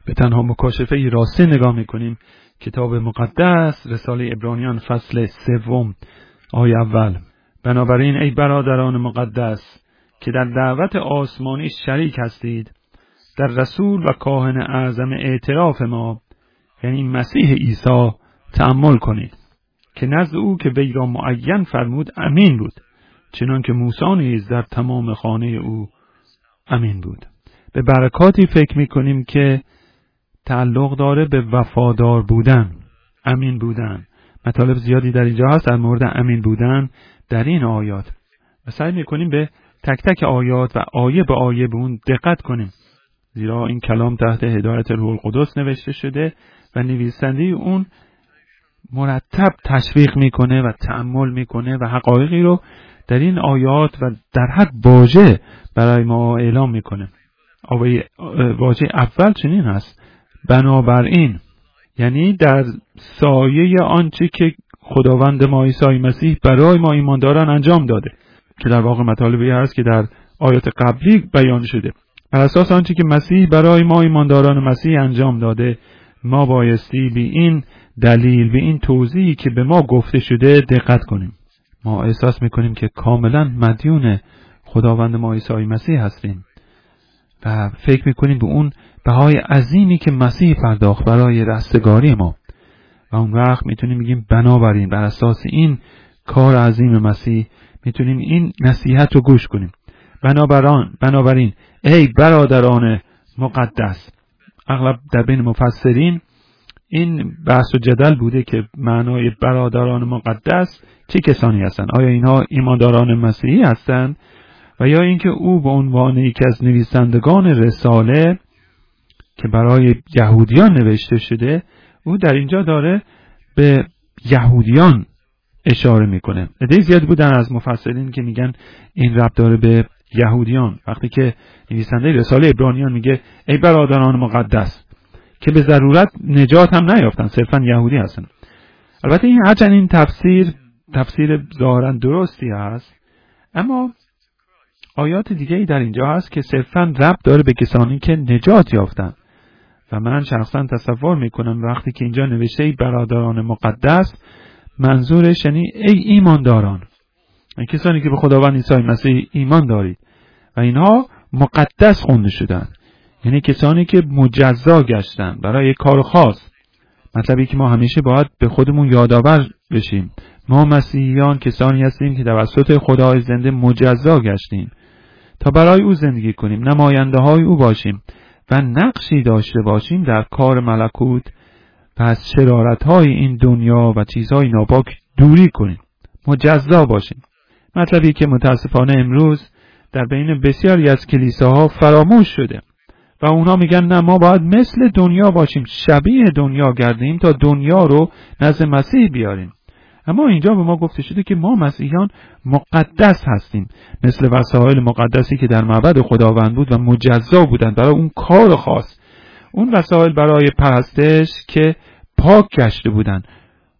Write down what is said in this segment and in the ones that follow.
به تنها مکاشفه راسته نگاه میکنیم. کتاب مقدس رساله عبرانیان فصل 3 آیه اول: بنابراین ای برادران مقدس که در دعوت آسمانی شریک هستید، در رسول و کاهن اعظم اعتراف ما یعنی مسیح عیسی تأمل کنید، که نزد او که وی را معین فرمود امین بود، چنان که موسی نیز در تمام خانه او امین بود. به برکاتی فکر میکنیم که تعلق داره به وفادار بودن، امین بودن. مطالب زیادی در اینجا هست در مورد امین بودن در این آیات و سعی میکنیم به تک تک آیات و آیه به آیه به اون دقت کنیم، زیرا این کلام تحت هدایت روح القدس نوشته شده و نویسنده اون مرتب تشویق میکنه و تأمل میکنه و حقایقی رو در این آیات و در هر واژه برای ما اعلام میکنه. واژه اول چنین هست: بنابراین، یعنی در سایه آنچه که خداوند ما عیسی مسیح برای ما ایمانداران انجام داده، که در واقع مطالبی هست که در آیات قبلی بیان شده. بر اساس آنچه که مسیح برای ما ایمانداران مسیح انجام داده، ما بایستی به این دلیل، به این توضیحی که به ما گفته شده دقت کنیم. ما احساس میکنیم که کاملا مدیون خداوند ما عیسی مسیح هستیم و فکر میکنیم به اون بهای عظیمی که مسیح پرداخت برای رستگاری ما و اون وقت میتونیم بگیم بنابراین بر اساس این کار عظیم مسیح میتونیم این نصیحت رو گوش کنیم. بنابراین ای برادران مقدس. اغلب در بین مفسرین این بحث و جدل بوده که معنای برادران مقدس چه کسانی هستند؟ آیا اینها ایمانداران مسیحی هستند و یا اینکه او به عنوان یکی از نویسندگان رساله که برای یهودیان نوشته شده، او در اینجا داره به یهودیان اشاره میکنه. عده زیاد بودن از مفسرین که میگن این ربط داره به یهودیان، وقتی که نویسنده رساله عبرانیان میگه ای برادران مقدس، که به ضرورت نجات هم نیافتن، صرفا یهودی هستن. البته این هرچند این تفسیر ظاهرا درستی هست، اما آیات دیگه‌ای در اینجا هست که صرفا ربط داره به کسانی که نجات یافتن و من شخصا تصور میکنم وقتی که اینجا نوشته ای برادران مقدس، منظورش یعنی ای ایمانداران، این کسانی که به خداوند عیسی مسیح ایمان دارید و اینها مقدس خونده شدن، یعنی کسانی که مجزا گشتن برای کار خاص. مطلبی که ما همیشه باید به خودمون یادآور بشیم، ما مسیحیان کسانی هستیم که توسط خدای زنده مجزا گشتیم تا برای او زندگی کنیم، نماینده های او باشیم و نقشی داشته باشیم در کار ملکوت و از شرارت های این دنیا و چیزهای ناپاک دوری کنیم، مجزا باشیم. مطلبی که متاسفانه امروز در بین بسیاری از کلیساها فراموش شده و اونا میگن نه، ما باید مثل دنیا باشیم، شبیه دنیا گردیم تا دنیا رو نزد مسیح بیاریم. اما اینجا به ما گفته شده که ما مسیحیان مقدس هستیم، مثل وسایل مقدسی که در معبد خداوند بود و مجزا بودند برای اون کار خاص. اون وسایل برای پرستش که پاک گشته بودند،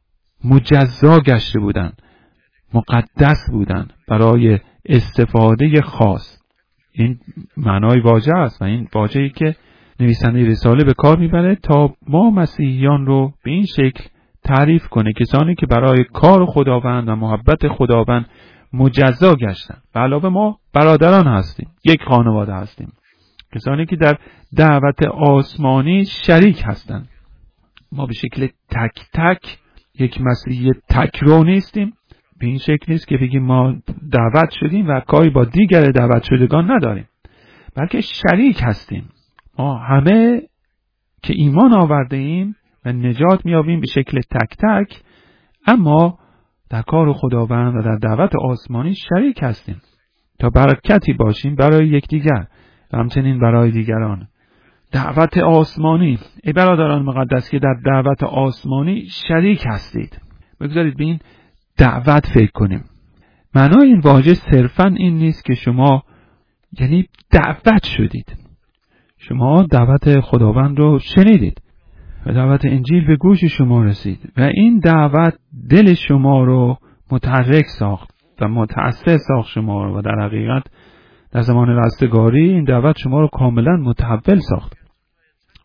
مجزا گشته بودند، مقدس بودند برای استفاده خاص. این معنای واژه است و این واژه‌ای که نویسنده رساله به کار میبره تا ما مسیحیان رو به این شکل تعریف کنه، کسانی که برای کار خداوند و محبت خداوند مجزا گشتن. و علاوه ما برادران هستیم، یک خانواده هستیم، کسانی که در دعوت آسمانی شریک هستند. ما به شکل تک تک یک مسیحی تک رو نیستیم، به این شکل نیست که بگیم ما دعوت شدیم و کاری با دیگر دعوت شدگان نداریم، بلکه شریک هستیم. ما همه که ایمان آورده ایم و نجات می‌یابیم به شکل تک تک، اما در کار خداوند و در دعوت آسمانی شریک هستیم تا برکتی باشیم برای یکدیگر و همچنین برای دیگران. دعوت آسمانی، ای برادران مقدس که در دعوت آسمانی شریک هستید. بگذارید به این دعوت فکر کنیم. معنای این واژه صرفاً این نیست که شما یعنی دعوت شدید، شما دعوت خداوند رو شنیدید و دعوت انجیل به گوش شما رسید و این دعوت دل شما رو متحرک ساخت و متأثر ساخت شما رو و در حقیقت در زمان رستگاری این دعوت شما رو کاملا متحول ساخت.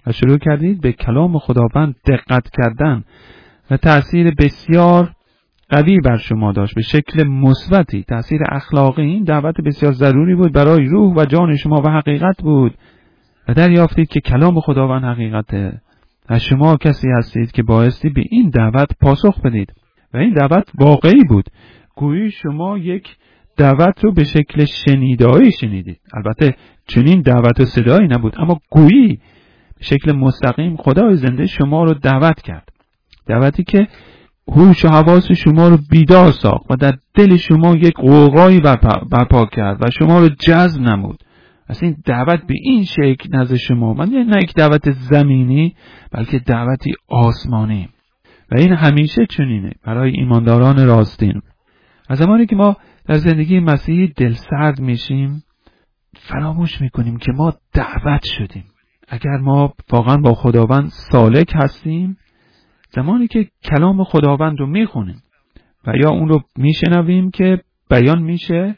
و شروع کردید به کلام خداوند دقت کردن و تأثیر بسیار قوی بر شما داشت، به شکل مثبتی، تأثیر اخلاقی. این دعوت بسیار ضروری بود برای روح و جان شما و حقیقت بود و دریافتید که کلام خداوند حقیقته و شما کسی هستید که بایستی به این دعوت پاسخ بدید و این دعوت واقعی بود. گویی شما یک دعوت رو به شکل شنیدایی شنیدید. البته چنین دعوت و صدایی نبود، اما گویی به شکل مستقیم خدای زنده شما رو دعوت کرد. دعوتی که هوش و حواس شما رو بیدار ساخت و در دل شما یک غوغایی برپا کرد و شما رو جذب نمود. اصلا این دعوت به این شکل نزد شما من نه یک دعوت زمینی بلکه دعوتی آسمانی و این همیشه چنینه برای ایمانداران راستین. از زمانی که ما در زندگی مسیحی دلسرد میشیم فراموش میکنیم که ما دعوت شدیم. اگر ما واقعا با خداوند سالک هستیم، زمانی که کلام خداوند رو میخونیم و یا اون رو میشنویم که بیان میشه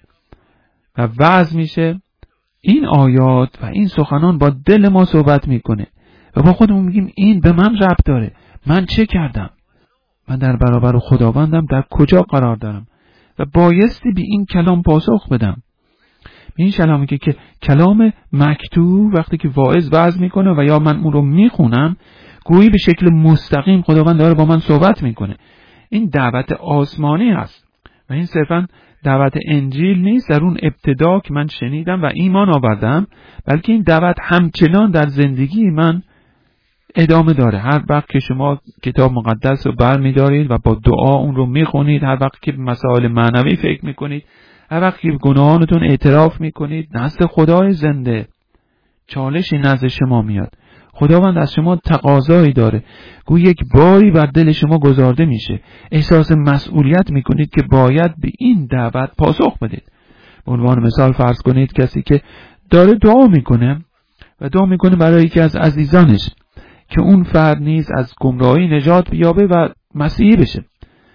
و وعظ میشه، این آیات و این سخنان با دل ما صحبت میکنه و با خودمون میگیم این به من ربط داره. من چه کردم؟ من در برابر خداوندم در کجا قرار دارم و بایستی به این کلام پاسخ بدم. این کلامی که کلام مکتوب وقتی که واعظ وعظ میکنه و یا من اون رو میخونم، گویی به شکل مستقیم خداوند داره با من صحبت میکنه. این دعوت آسمانی هست و این صرفا دعوت انجیل نیست در اون ابتدا که من شنیدم و ایمان آوردم، بلکه این دعوت همچنان در زندگی من ادامه داره. هر وقت که شما کتاب مقدس رو برمی‌دارید و با دعا اون رو میخونید، هر وقت که به مسائل معنوی فکر میکنید، هر وقت که گناهانتون اعتراف میکنید، نزد خدای زنده چالشی نزد شما میاد. خداوند از شما تقاضایی داره. گویا یک باری بر دل شما گذارده میشه. احساس مسئولیت میکنید که باید به این دعوت پاسخ بدید. به عنوان مثال فرض کنید کسی که داره دعا میکنه و دعا میکنه برای یکی از عزیزانش که اون فرد نیز از گمراهی نجات بیابه و مسیحی بشه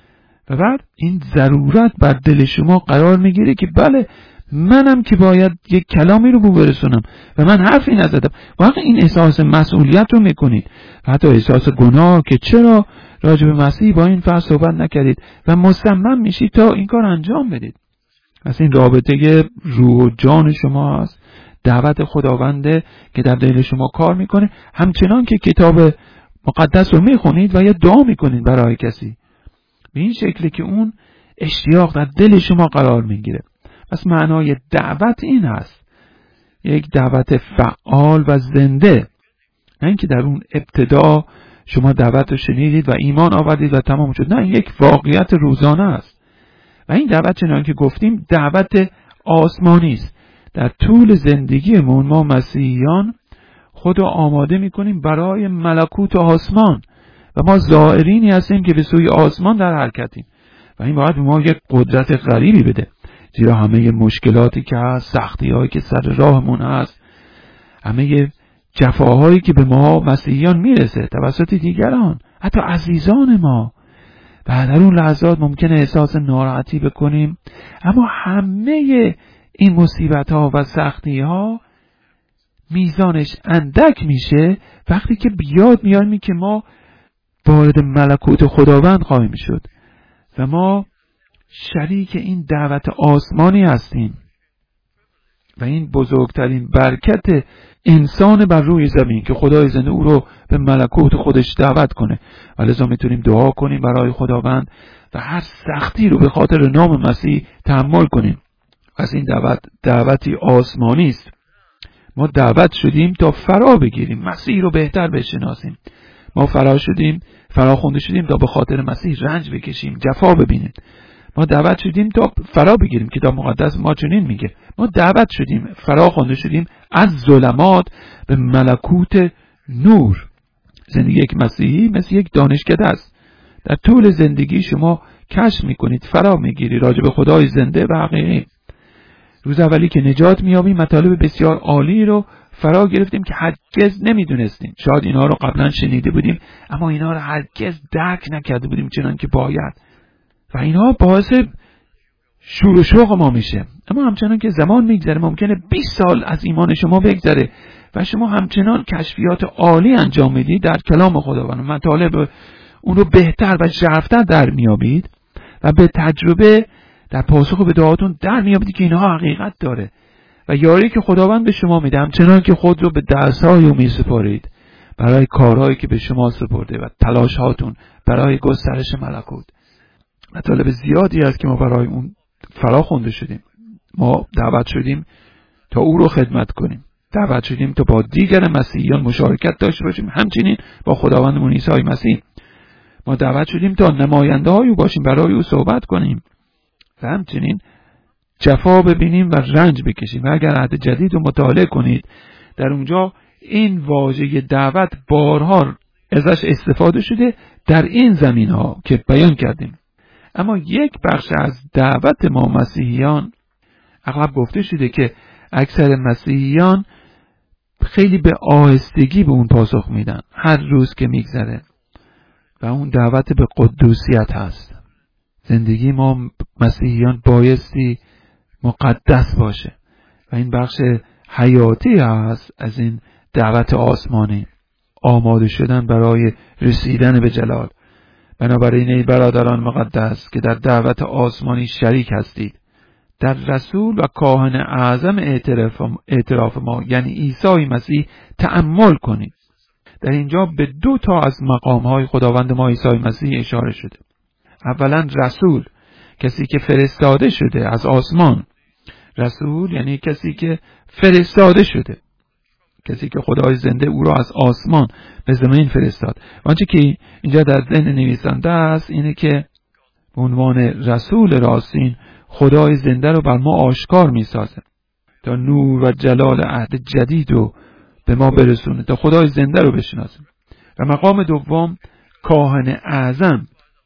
و بعد این ضرورت بر دل شما قرار میگیره که بله منم که باید یک کلامی رو برسونم و من حرفی نزدم. واقعا این احساس مسئولیت رو میکنید و حتی احساس گناه که چرا راجع به مسیح با این فرد صحبت نکردید و مصمم میشید تا این کار انجام بدید. از این رابطه روح و جان شما هست، دعوت خداونده که در دل شما کار میکنه، همچنان که کتاب مقدس رو میخونید و یا دعا میکنید برای کسی، به این شکلی که اون اشتیاق در دل شما قرار میگیره. پس معنای دعوت این هست، یک دعوت فعال و زنده، نه اینکه در اون ابتدا شما دعوت رو شنیدید و ایمان آوردید و تمام شد. نه، این یک واقعیت روزانه است و این دعوت چنان که گفتیم دعوت آسمانی است. در طول زندگیمون ما مسیحیان خود رو آماده میکنیم برای ملکوت آسمان و ما زائرینی هستیم که به سوی آسمان در حرکتیم و این باید به ما یک قدرت غریبی بده، زیرا همه مشکلاتی که هست، سختی هایی که سر راهمون هست، همه جفاهایی که به ما مسیحیان میرسه توسط دیگران، حتی عزیزان ما، و در اون لحظات ممکنه احساس ناراحتی بکنیم، اما همه این مصیبت ها و سختی ها میزانش اندک میشه وقتی که بیاد میاریم که ما وارد ملکوت خداوند خواهیم شد و ما شریک این دعوت آسمانی هستیم و این بزرگترین برکت انسان بر روی زمین که خدای زنده او رو به ملکوت خودش دعوت کنه و لذا میتونیم دعا کنیم برای خداوند و هر سختی رو به خاطر نام مسیح تحمل کنیم. از این دعوتی آسمانی است. ما دعوت شدیم تا فرا بگیریم، مسیح رو بهتر بشناسیم. ما فراخونده شدیم تا به خاطر مسیح رنج بکشیم، جفا ببینیم. ما دعوت شدیم تا فرا بگیریم. کتاب مقدس ما چنین میگه، ما دعوت شدیم، فراخوانده شدیم از ظلمات به ملکوت نور. زندگی یک مسیحی مثل یک دانشکده است. در طول زندگی شما کشف میکنید، فرا میگیری راجع به خدای زنده و حقیقی. روز اولی که نجات میابیم مطالب بسیار عالی رو فرا گرفتیم که هرگز نمیدونستیم. شاید اینا رو قبلا شنیده بودیم اما اینا رو هرگز درک نکرده بودیم چنان که باید و اینا باعث شور و شوق ما میشه. اما همچنان که زمان میگذره، ممکنه 20 سال از ایمان شما بگذره و شما همچنان کشفیات عالی انجام میدید در کلام خداوند، مطالب اون رو بهتر و ژرف‌تر در میابید و به تجربه در پاسخ به دعاتون در میابید که اینها حقیقت داره و یاری که خداوند به شما میده، همچنان که خود رو به دست‌های او میسپارید برای کارهایی که به شما سپرده و تلاش‌هاتون برای گسترش ملکوت. مطالب زیادی است که ما برای اون فرا خوانده شدیم. ما دعوت شدیم تا او رو خدمت کنیم، دعوت شدیم تا با دیگر مسیحیان مشارکت داشته باشیم، همچنین با خداوندمون عیسی مسیح. ما دعوت شدیم تا نماینده های او باشیم، برای او صحبت کنیم و همچنین جفا ببینیم و رنج بکشیم. و اگر عهد جدید رو مطالعه کنید، در اونجا این واژه دعوت بارها ازش استفاده شده در این زمین ها که بیان کردیم. اما یک بخش از دعوت ما مسیحیان، اغلب گفته شده که اکثر مسیحیان خیلی به آهستگی به اون پاسخ میدن هر روز که میگذره و اون دعوت به قدوسیت هست. زندگی ما مسیحیان بایستی مقدس باشه و این بخش حیاتی هست از این دعوت آسمانی، آماده شدن برای رسیدن به جلال. بنابراین ای برادران مقدس که در دعوت آسمانی شریک هستید، در رسول و کاهن اعظم اعتراف ما یعنی عیسی مسیح تأمل کنید. در اینجا به 2 تا از مقام‌های خداوند ما عیسی مسیح اشاره شده. اولا رسول، کسی که فرستاده شده از آسمان. رسول یعنی کسی که فرستاده شده، کسی که خدای زنده او را از آسمان به زمین فرستاد. آنچه که اینجا در ذهن نویسنده است اینه که به عنوان رسول راستین خدای زنده رو بر ما آشکار می‌سازه تا نور و جلال عهد جدید رو به ما برسونه، تا خدای زنده رو بشناسیم. و مقام دوم کاهن اعظم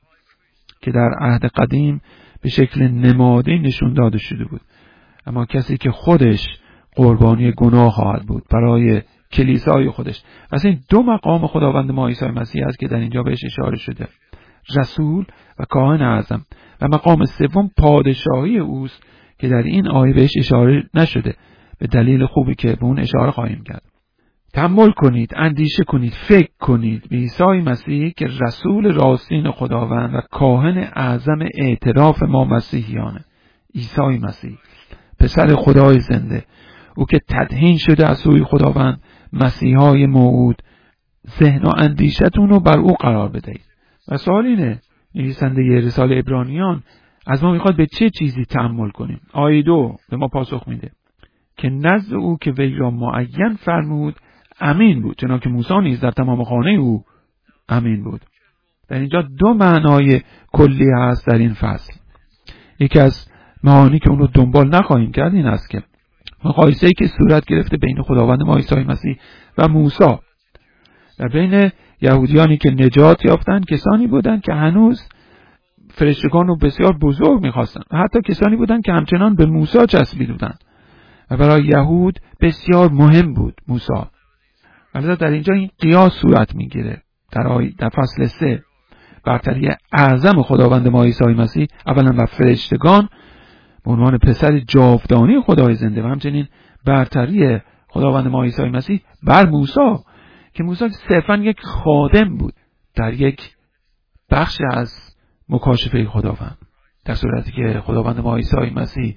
که در عهد قدیم به شکل نمادین نشون داده شده بود، اما کسی که خودش قربانی گناه خواهد بود برای کلیسای خودش. از این 2 مقام خداوند ما عیسی مسیح است که در اینجا بهش اشاره شده، رسول و کاهن اعظم. و مقام سوم پادشاهی اوست که در این آیه بهش اشاره نشده، به دلیل خوبی که به اون اشاره خواهیم کرد. تأمل کنید، اندیشه کنید، فکر کنید به عیسی مسیح که رسول راستین خداوند و کاهن اعظم اعتراف ما مسیحیانه. عیسی مسیح پسر خدای زنده، او که تدهین شده از سوی خداوند، مسیحای موعود. ذهن و اندیشتون رو بر او قرار بدهید. و سوال اینه، نویسنده رساله عبرانیان از ما میخواد به چه چیزی تأمل کنیم؟ آیه 2 به ما پاسخ میده که نزد او که وی را معین فرمود امین بود، چنانکه موسی نیز در تمام خانه او امین بود. در اینجا 2 معنای کلی هست در این فصل. یکی از معانی که اون رو دنبال نخواهیم کرد این است که مقایسه‌ای که صورت گرفته بین خداوند ما عیسی مسیح و موسی. در بین یهودیانی که نجات یافتن کسانی بودند که هنوز فرشتگان رو بسیار بزرگ می‌خواستن، حتی کسانی بودند که همچنان به موسی چسبیده بودند و برای یهود بسیار مهم بود موسی. البته در اینجا این قیاس صورت میگیره در فصل 3 برتری اعظم خداوند ما عیسی مسیح اولا بر فرشتگان به عنوان پسر جاودانی خدای زنده و همچنین برتری خداوند ما عیسی مسیح بر موسی که موسی صرفاً یک خادم بود در یک بخش از مکاشفه خداوند، در صورتی که خداوند ما عیسی مسیح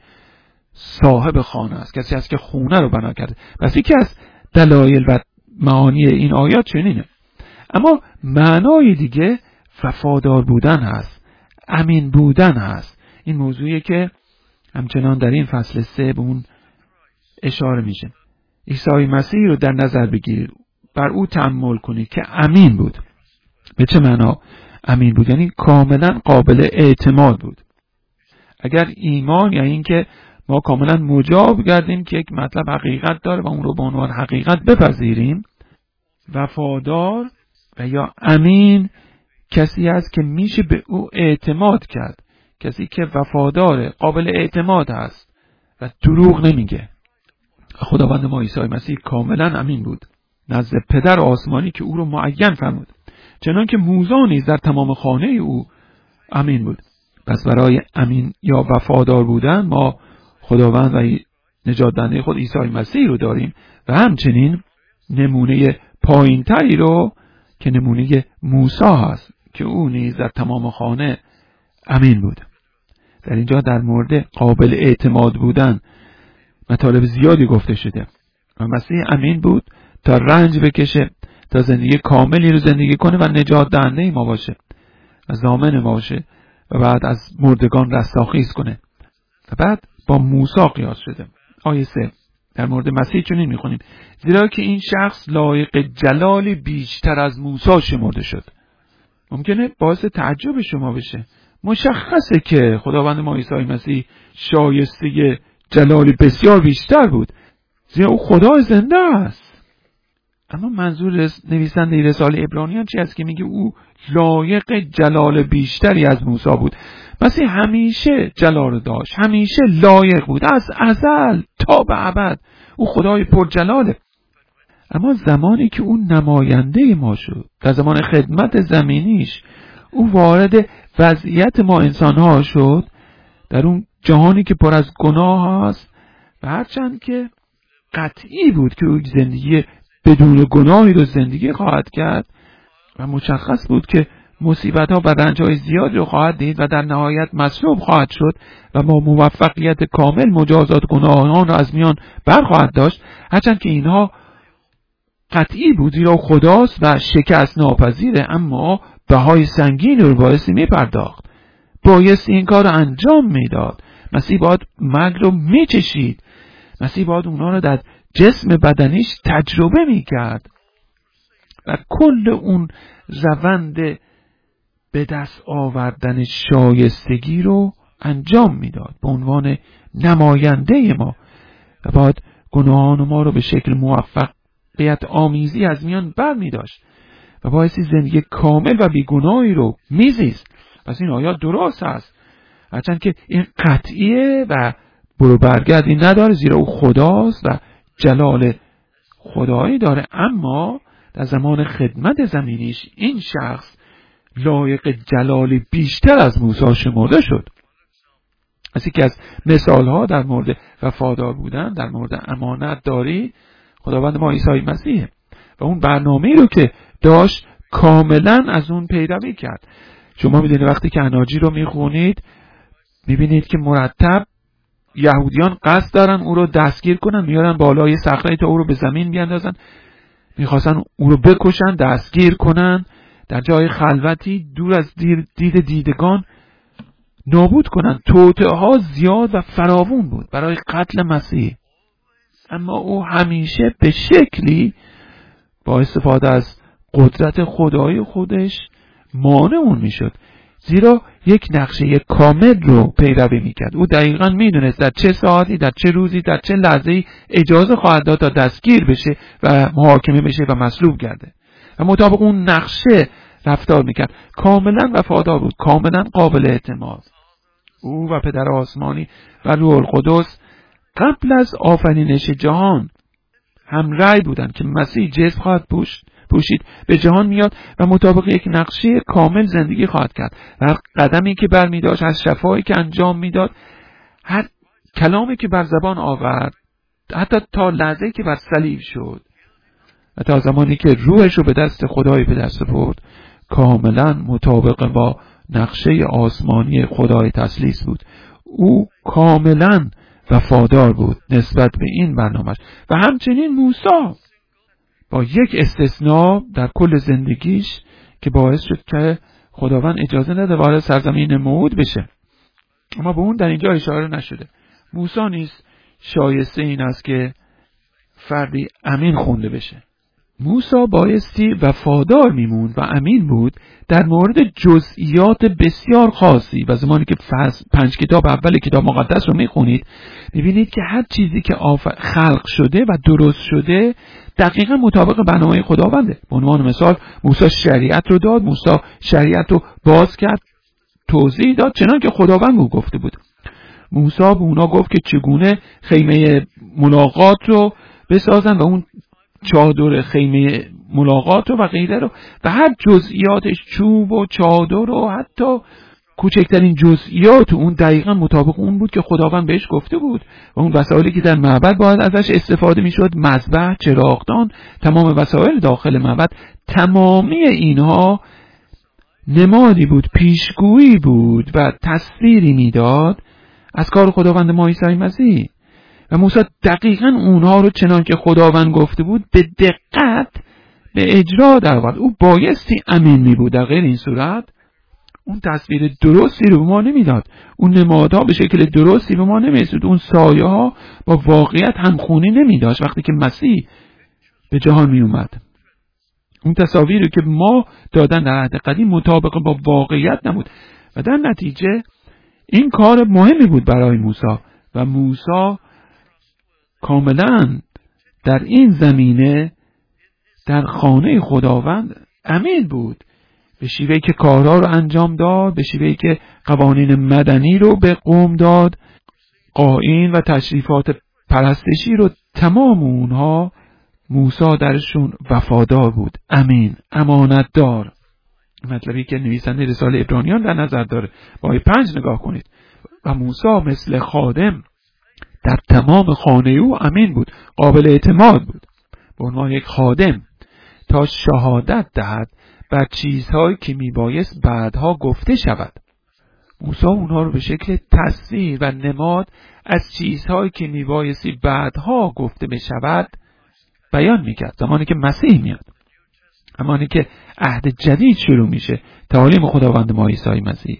صاحب خانه است، کسی است که خونه رو بنا کرده. پس یکی از دلایل و معانی این آیات چنینه. اما معنای دیگه وفادار بودن هست، امین بودن هست. این موضوعیه که همچنان در این فصل 3 به اون اشاره میشه. عیسی مسیح رو در نظر بگیرید، بر او تأمل کنید که امین بود. به چه معنا امین بود؟ یعنی کاملا قابل اعتماد بود. اگر ایمان یعنی این که ما کاملا مجاب گردیم که یک مطلب حقیقت داره و اون رو به عنوان حقیقت بپذیریم، وفادار و یا امین کسی است که میشه به او اعتماد کرد، کسی که وفادار، قابل اعتماد هست و دروغ نمیگه. خداوند ما عیسی مسیح کاملا امین بود نزد پدر آسمانی که او رو معین فرمود، چنان که موسی نیز در تمام خانه او امین بود. پس برای امین یا وفادار بودن ما خداوند و نجات دهنده خود عیسی مسیح رو داریم و همچنین نمونه پایین‌تری رو که نمونه موسی هست که او نیز در تمام خانه امین بود. در اینجا در مورد قابل اعتماد بودن مطالب زیادی گفته شده و مسیح امین بود تا رنج بکشه، تا زندگی کاملی رو زندگی کنه و نجات دهنده ما باشه و ضامن ما باشه و بعد از مردگان رستاخیز کنه. و بعد با موسی قیاس شده. آیه 3 در مورد مسیح چنین میخونیم: زیرا که این شخص لایق جلالی بیشتر از موسی شمرده شد. ممکنه باعث تعجب شما بشه. مشخصه که خداوند ما عیسی مسیح شایسته جلالی بسیار بیشتر بود، زیرا او خدای زنده است. اما منظور نویسنده رساله عبرانیان چی است که میگه او لایق جلال بیشتری از موسی بود؟ مسیح همیشه جلال داشت، همیشه لایق بود، از ازل تا به ابد او خدای پرجلاله. اما زمانی که او نماینده ما شد، در زمان خدمت زمینیش او وارد وضعیت ما انسان‌ها شد، در اون جهانی که پر از گناه است و هرچند که قطعی بود که او زندگی بدون گناهی رو زندگی خواهد کرد و مشخص بود که مصیبت‌ها و رنج‌های زیاد رو خواهد دید و در نهایت مصلوب خواهد شد و با موفقیت کامل مجازات گناهان را از میان برخواهد داشت، هرچند که اینها قطعی بود زیرا خداست و شکست ناپذیره، اما بهای سنگین رو بایستی میپرداخت، بایستی این کار رو انجام میداد. مسیح باید مرگ رو میچشید، مسیح باید اونا رو در جسم بدنیش تجربه میکرد و کل اون روند به دست آوردن شایستگی رو انجام میداد به عنوان نماینده ما و باید گناهان ما رو به شکل موفقیت آمیزی از میان بر می داشت و بایستی زندگی کامل و بیگناهی رو میزیست. پس این آیات درست است، هرچند که این قطعیه و برو برگردی نداره، زیرا او خداست و جلال خدایی داره، اما در زمان خدمت زمینیش این شخص لایق جلالی بیشتر از موسی شمرده شد. از یکی از مثالها در مورد وفادار بودن، در مورد امانت داری خداوند ما عیسی مسیح و اون برنامه‌ای رو که داشت کاملا از اون پیروی کرد. شما میدونید وقتی که اناجیل رو میخونید میبینید که مرتب یهودیان قصد دارن او رو دستگیر کنن، میارن بالای صخره تا او رو به زمین بیاندازن، میخواستن او رو بکشن، دستگیر کنن، در جای خلوتی دور از دید دیدگان نابود کنن. توطئه ها زیاد و فراوون بود برای قتل مسیح، اما او همیشه به شکلی با استفاده از قدرت خدای خودش مانع اون میشد، زیرا یک نقشه کامل رو پیروی میکرد. او دقیقاً میدونست در چه ساعتی، در چه روزی، در چه لحظه‌ای اجازه خواهد داد تا دستگیر بشه و محاکمه بشه و مصلوب گرده و مطابق اون نقشه رفتار میکرد. کاملا وفادار بود، کاملا قابل اعتماد. او و پدر آسمانی و روح القدس قبل از آفرینش جهان هم رأی بودند که مسیح جسم خواهد پوشید، به جهان میاد و مطابق یک نقشه کامل زندگی خواهد کرد و هر قدمی که برمی داشت، از شفایی که انجام میداد، هر کلامی که بر زبان آورد، حتی تا لحظه‌ای که بر صلیب شد و تا زمانی که روحش رو به دست خدای به دست برد، کاملا مطابق با نقشه آسمانی خدای تثلیث بود. او کاملا وفادار بود نسبت به این برنامه‌اش و همچنین موسی، با یک استثناء در کل زندگیش که باعث شد که خداوند اجازه نده وارد سرزمین موعود بشه، اما به اون در اینجا اشاره نشده. موسی نیز شایسته این است که فردی امین خونده بشه. موسی بایستی وفادار میموند و امین بود در مورد جزئیات بسیار خاصی و زمانی که 5 کتاب اول کتاب مقدس رو میخونید میبینید که هر چیزی که خلق شده و درست شده دقیقا مطابق برنامه خداونده. به عنوان مثال موسی شریعت رو داد، موسی شریعت رو باز کرد، توضیح داد چنان که خداوند او گفته بود. موسی به اونا گفت که چگونه خیمه ملاقات رو بسازن و اون چادر خیمه ملاقات و غیره رو و هر جزئیاتش، چوب و چادر و حتی کوچکترین جزئیات اون دقیقاً مطابق اون بود که خداوند بهش گفته بود و اون وسایلی که در معبد باید ازش استفاده میشد، مذبح، چراغدان، تمام وسایل داخل معبد، تمامی اینها نمادی بود، پیشگویی بود و تصویری میداد از کار خداوند ما عیسی مسیح. و موسی دقیقاً اونها رو چنان که خداوند گفته بود به دقت به اجرا در آورد. او بایستی امین می بود، در غیر این صورت اون تصویر درستی رو به ما نمیداد، اون نمادها به شکل درستی به ما نمیرسید، اون سایه ها با واقعیت همخونی نمیداشت. وقتی که مسیح به جهان می اومد، اون تصاویری که ما دادن در عهد قدیم مطابق با واقعیت نبود و در نتیجه این کار مهمی بود برای موسی و موسی کاملا در این زمینه در خانه خداوند امین بود، به شیوهی که کارها رو انجام داد، به شیوهی که قوانین مدنی رو به قوم داد، قائین و تشریفات پرستشی رو، تمام اونها موسی درشون وفادار بود، امین، امانتدار. مطلبی که نویسنده رساله عبرانیان در نظر داره. با آیه 5 نگاه کنید. و موسی مثل خادم در تمام خانه او امین بود، قابل اعتماد بود به عنوان یک خادم تا شهادت دهد بر چیزهایی که میبایست بعدها گفته شود. موسی اونها رو به شکل تصویر و نماد از چیزهایی که میبایستی بعدها گفته بشود بیان میکرد. زمانی که مسیح میاد، زمانی که عهد جدید شروع میشه، تعالیم خداوند ما عیسی مسیح،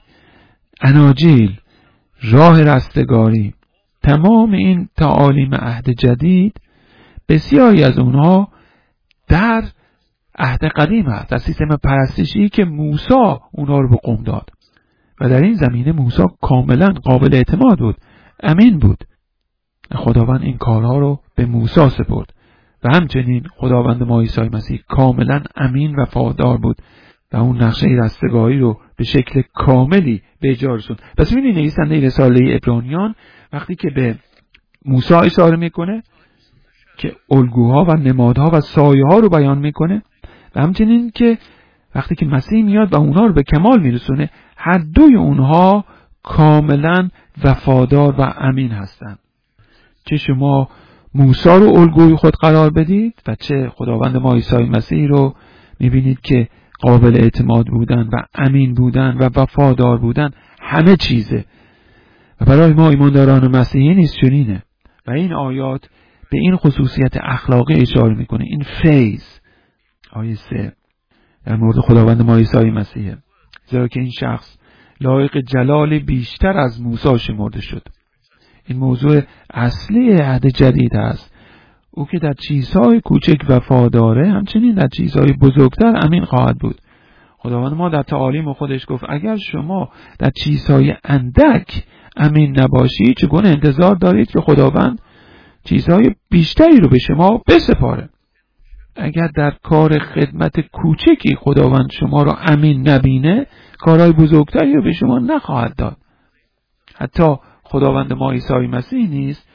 اناجیل، راه رستگاری، تمام این تعالیم عهد جدید بسیاری از اونها در عهد قدیم هست، در سیستم پرستشی که موسی اونها رو به قوم داد و در این زمینه موسی کاملا قابل اعتماد بود، امین بود. خداوند این کارها رو به موسی سپرد و همچنین خداوند ما عیسی مسیح کاملا امین و وفادار بود و اون نقشه رستگاری رو به شکل کاملی به اجرا رسوند. پس می‌بینید نویسنده رساله عبرانیان وقتی که به موسی اشاره میکنه که الگوها و نمادها و سایه‌ها رو بیان میکنه و همچنین که وقتی که مسیح میاد و اونها رو به کمال میرسونه، هر دوی اونها کاملا وفادار و امین هستند. چه شما موسی رو الگوی خود قرار بدید و چه خداوند ما عیسی مسیح رو میبینید که قابل اعتماد بودن و امین بودن و وفادار بودن همه چیزه. و برای ما ایمانداران مسیحی نیز چنینه و این آیات به این خصوصیت اخلاقی اشاره میکنه. این فیض آیه 3 در مورد خداوند ما عیسی مسیحه، زیرا که این شخص لایق جلال بیشتر از موسی شمرده شد. این موضوع اصلی عهد جدید است. او که در چیزهای کوچک وفاداره، همچنین در چیزهای بزرگتر امین خواهد بود. خداوند ما در تعالیم خودش گفت اگر شما در چیزهای اندک امین نباشید، چگونه انتظار دارید که خداوند چیزهای بیشتری رو به شما بسپاره؟ اگر در کار خدمت کوچکی خداوند شما رو امین نبینه، کارهای بزرگتری رو به شما نخواهد داد. حتی خداوند ما عیسی مسیح نیست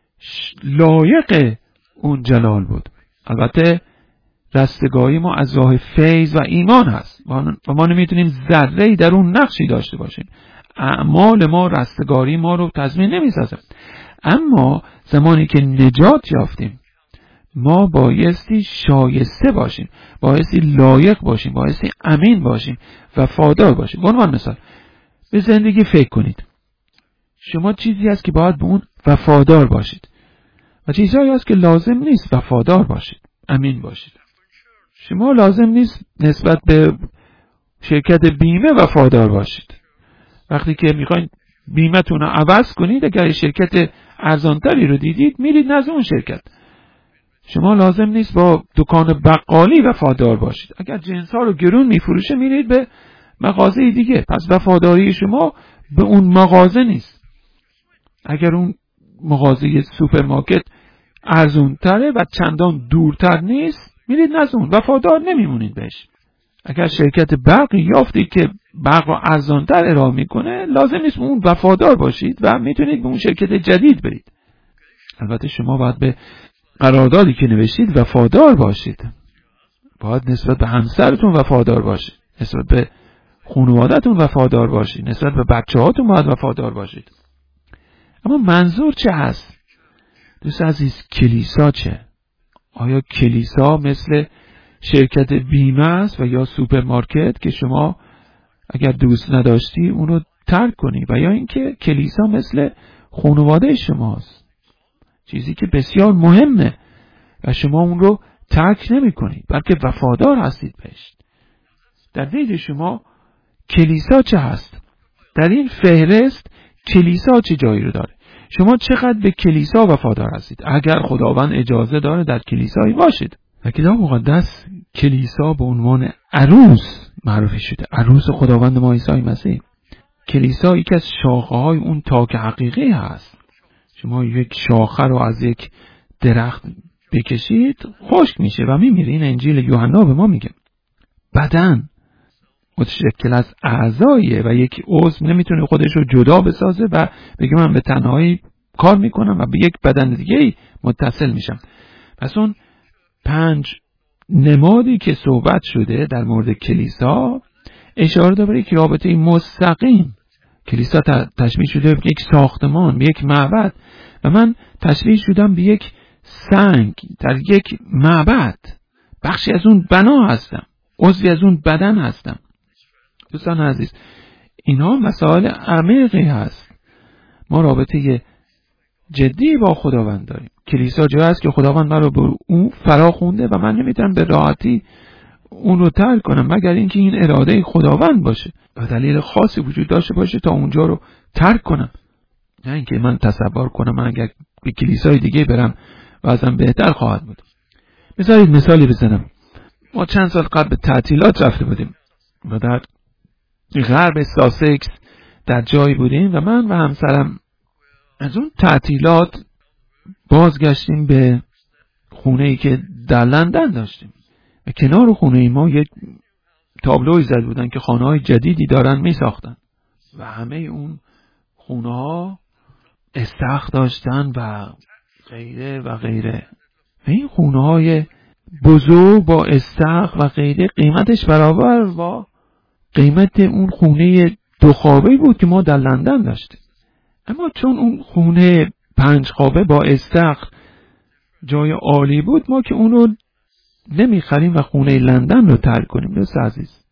لایق اون جلال بود. البته رستگاری ما از راه فیض و ایمان هست و ما نمیتونیم ذره‌ای در اون نقشی داشته باشیم. اعمال ما رستگاری ما رو تضمین نمیسازه. اما زمانی که نجات یافتیم، ما بایستی شایسته باشیم، بایستی لایق باشیم، بایستی امین باشیم، وفادار باشیم. به عنوان مثال به زندگی فکر کنید. شما چیزی هست که باید به اون وفادار باشید و چیزهایی هست که لازم نیست وفادار باشید، امین باشید. شما لازم نیست نسبت به شرکت بیمه وفادار باشید. وقتی که میخواین بیمه‌تون رو عوض کنید، اگر شرکت ارزانتری رو دیدید میرید نزد اون شرکت. شما لازم نیست با دکان بقالی وفادار باشید. اگر جنس ها رو گرون میفروشه میرید به مغازه دیگه. پس وفاداری شما به اون مغازه نیست. اگر اون مغازه سوپرمارکت ارزانتره و چندان دورتر نیست، میرید نزد اون، وفادار نمیمونید بهش. اگر شرکت برق یافتید که برق رو ارزانتر ارائه میکنه، لازم نیست به اون وفادار باشید و میتونید به اون شرکت جدید برید. البته شما باید به قراردادی که نوشتید وفادار باشید. باید نسبت به همسرتون وفادار باشید، نسبت به خانواده‌تون وفادار باشید، نسبت به بچه‌هاتون باید وفادار باشید. اما منظور چه هست؟ دوست عزیز، کلیسا چه؟ آیا کلیسا مثل شرکت بیمه است و یا سوپرمارکت که شما اگر دوست نداشتی اونو ترک کنی، و یا اینکه کلیسا مثل خانواده شماست، چیزی که بسیار مهمه و شما اون رو ترک نمی کنید بلکه وفادار هستید بهش. در دید شما کلیسا چه هست؟ در این فهرست کلیسا چه جایی رو داره؟ شما چقدر به کلیسا وفادار هستید؟ اگر خداوند اجازه داره در کلیسایی باشید. و کتاب مقدس کلیسا به عنوان عروس معرفی شده، عروس خداوند ما عیسی مسیح. کلیسا یکی از شاخه‌های اون تاک حقیقی هست. شما یک شاخه رو از یک درخت بکشید خشک میشه و میمیره. این انجیل یوحنا به ما میگه. بدن متشکل از اعضایه و یک عضو نمیتونه خودش رو جدا بسازه و بگه من به تنهایی کار میکنم و به یک بدن دیگه متصل میشم. پس اون 5 نمادی که صحبت شده در مورد کلیسا اشاره داره به یک رابطه مستقیم. کلیسا تشبیه شده به یک ساختمان، به یک معبد، و من تشبیه شدم به یک سنگ در یک معبد. بخشی از اون بنا هستم، عضوی از اون بدن هستم. دوستان عزیز، اینا مسائل عمیقی هست. ما رابطه جدی با خداوند داریم. کلیسا جایی است که خداوند من رو به اون فرا خونده و من نمیتونم به راحتی اون رو ترک کنم مگر اینکه این اراده خداوند باشه و دلیل خاصی وجود داشته باشه تا اونجا رو ترک کنم. نه اینکه من تصور کنم من اگر به کلیسای دیگه برم وضعم بهتر خواهد بود. مثالی بزنم. ما چند سال قبل به تعطیلات رفته بودیم و در غرب ساسکس در جایی بودیم و من و همسرم از اون تعطیلات بازگشتیم به خونه‌ای که در لندن داشتیم و کنار خونه ما یک تابلوی زده بودن که خانه‌های جدیدی دارن می ساختن و همه اون خونه‌ها استخر داشتن و غیره و غیره. و این خونه‌های بزرگ با استخر و غیره قیمتش برابر با قیمت اون خونه 2 خوابه بود که ما در لندن داشتیم. اما چون اون خونه 5 خوابه با استخر جای عالی بود، ما که اون رو نمیخریم و خونه لندن رو ترک کنیم. دوست عزیز،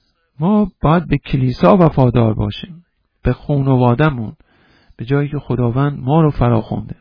ما باید به کلیسا وفادار باشیم، به خانواده‌مون، به جایی که خداوند ما رو فراخونده.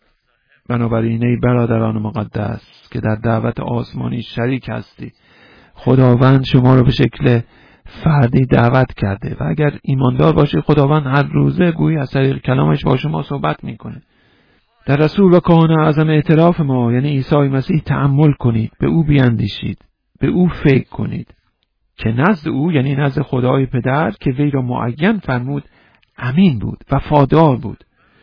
بنابراین ای برادران مقدس که در دعوت آسمانی شریک هستی، خداوند شما رو به شکل فردی دعوت کرده و اگر ایماندار باشی خداوند هر روزه گویی از طریق کلامش با شما صحبت میکنه. در رسول و کاهن اعظم اعتراف ما یعنی عیسی مسیح تأمل کنید، به او بیندیشید، به او فکر کنید که نزد او یعنی نزد خدای پدر که وی را معین فرمود امین بود، وفادار بود،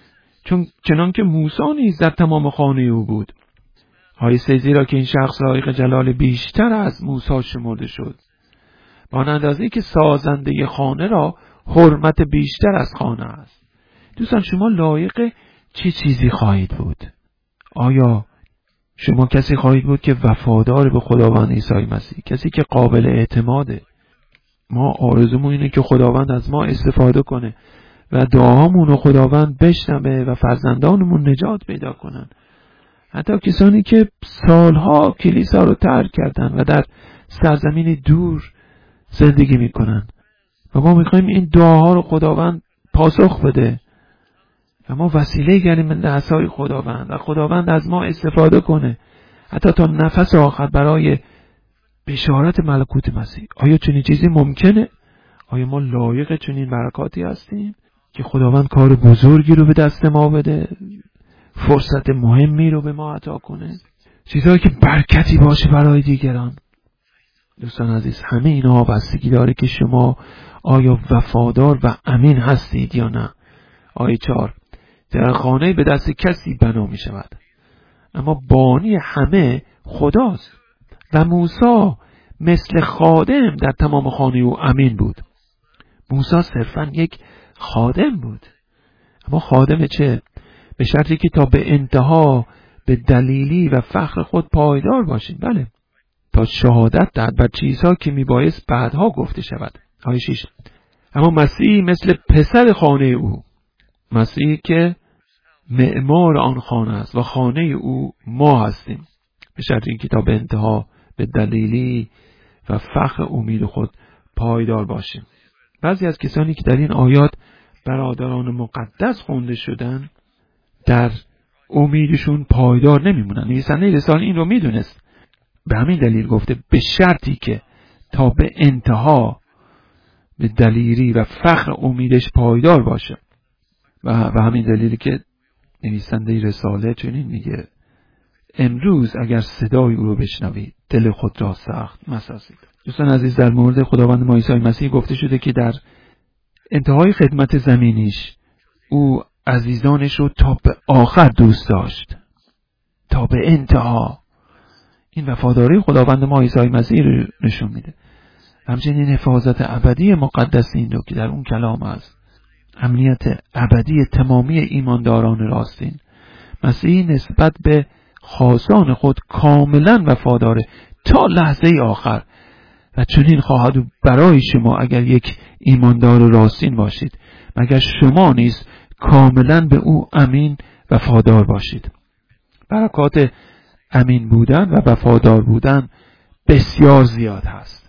چنان که موسی نیز در تمام خانه او بود. حایسته زیرا که این شخص لایق جلال بیشتر از موسی شمرده شد، با اندازه‌ای که سازنده خانه را حرمت بیشتر از خانه است. دوستان، شما لایق چه چیزی خواهید بود؟ آیا شما کسی خواهید بود که وفادار به خداوند عیسی مسیح، کسی که قابل اعتماده؟ ما آرزومون اینه که خداوند از ما استفاده کنه و دعاهامون رو خداوند بشنوه و فرزندانمون نجات پیدا کنن. حتی کسانی که سالها کلیسا رو ترک کردن و در سرزمین دور زندگی میکنن و ما میخوایم این دعاها رو خداوند پاسخ بده و ما وسیله گردیم به دستای خداوند و خداوند از ما استفاده کنه حتی تا نفس آخر برای بشارت ملکوت مسیح. آیا چنین چیزی ممکنه؟ آیا ما لایق چنین برکاتی هستیم که خداوند کار بزرگی رو به دست ما بده، فرصت مهمی رو به ما عطا کنه، چیزایی که برکتی باشه برای دیگران؟ دوستان عزیز، همه اینها بستگی داره که شما آیا وفادار و امین هستید یا نه. آیه 4: در خانه به دست کسی بنا می شود اما بانی همه خداست و موسی مثل خادم در تمام خانه او امین بود. موسی صرفا یک خادم بود، اما خادم چه؟ به شرطی که تا به انتها به دلیلی و فخر خود پایدار باشیم. بله، تا شهادت دهد بر چیزها که میبایست بعدها گفته شود. آیه 6: اما مسیح مثل پسر خانه او، مسیحی که معمار آن خانه است و خانه او ما هستیم، به شرط اینکه تا به انتها به دلیلی و فخر امید خود پایدار باشیم. بعضی از کسانی که در این آیات برادران مقدس خونده شدن در امیدشون پایدار نمیمونن. نویسنده رساله این رو میدونست، به همین دلیل گفته به شرطی که تا به انتها به دلیری و فخر امیدش پایدار باشه. و همین دلیلی که نویسنده رساله چنین میگه: امروز اگر صدای او رو بشنوید دل خود را سخت مسازید. دوستان عزیز، در مورد خداوند ما عیسی مسیح گفته شده که در انتهای خدمت زمینیش او عزیزانش رو تا به آخر دوست داشت، تا به انتها. این وفاداری خداوند ما عیسی مسیح رو نشون میده. همچنین حفاظت ابدی مقدسین رو که در اون کلام هست، امنیت ابدی تمامی ایمانداران راستین. مسیح نسبت به خاصان خود کاملا وفاداره تا لحظه آخر و چنین خواهد برای شما اگر یک ایماندار راستین باشید، مگر شما نیز کاملا به او امین وفادار باشید. برکات امین بودن و وفادار بودن بسیار زیاد هست.